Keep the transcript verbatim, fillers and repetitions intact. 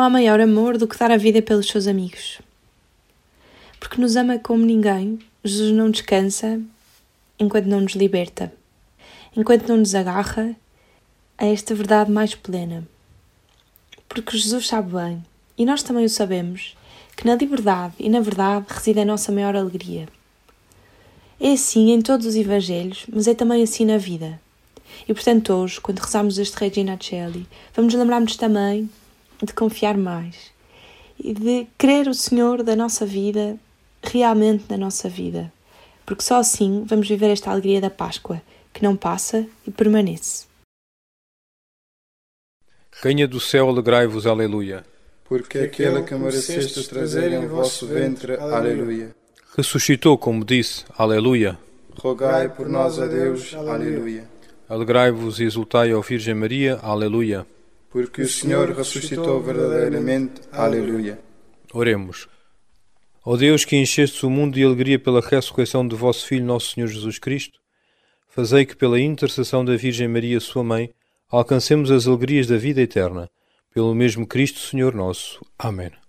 há maior amor do que dar a vida pelos seus amigos. Porque nos ama como ninguém, Jesus não descansa enquanto não nos liberta, enquanto não nos agarra a esta verdade mais plena. Porque Jesus sabe bem, e nós também o sabemos, que na liberdade e na verdade reside a nossa maior alegria. É assim em todos os evangelhos, mas é também assim na vida. E portanto hoje, quando rezamos este Regina Coeli, vamos lembrar-nos também de confiar mais e de querer o Senhor da nossa vida, realmente na nossa vida. Porque só assim vamos viver esta alegria da Páscoa, que não passa e permanece. Rainha do céu, alegrai-vos, aleluia. Porque aquele que mereceste trazer em vosso ventre, aleluia. Ressuscitou, como disse, aleluia. Rogai por nós a Deus, aleluia. Alegrai-vos e exultai, ó Virgem Maria, aleluia. Porque o Senhor ressuscitou verdadeiramente, aleluia. Oremos. Ó Deus, que enchestes o mundo de alegria pela ressurreição de vosso Filho, nosso Senhor Jesus Cristo, fazei que pela intercessão da Virgem Maria, sua Mãe, alcancemos as alegrias da vida eterna. Pelo mesmo Cristo, Senhor nosso. Amém.